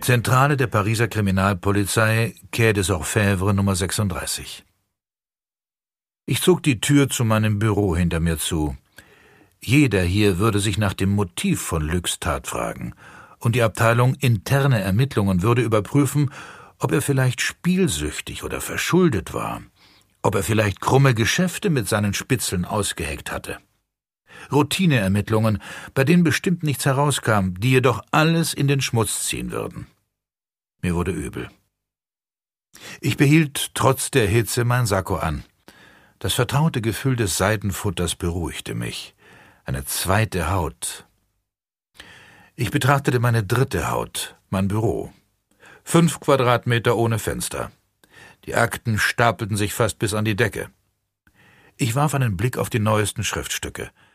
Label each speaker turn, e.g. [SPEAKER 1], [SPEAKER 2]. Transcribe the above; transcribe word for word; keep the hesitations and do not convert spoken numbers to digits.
[SPEAKER 1] Zentrale der Pariser Kriminalpolizei, Quai des Orfèvres Nummer sechsunddreißig. Ich zog die Tür zu meinem Büro hinter mir zu. Jeder hier würde sich nach dem Motiv von Lucs Tat fragen, und die Abteilung interne Ermittlungen würde überprüfen, ob er vielleicht spielsüchtig oder verschuldet war, ob er vielleicht krumme Geschäfte mit seinen Spitzeln ausgeheckt hatte. Routineermittlungen, bei denen bestimmt nichts herauskam, die jedoch alles in den Schmutz ziehen würden. Mir wurde übel. Ich behielt trotz der Hitze mein Sakko an. Das vertraute Gefühl des Seidenfutters beruhigte mich. Eine zweite Haut. Ich betrachtete meine dritte Haut, mein Büro. Fünf Quadratmeter ohne Fenster. Die Akten stapelten sich fast bis an die Decke. Ich warf einen Blick auf die neuesten Schriftstücke.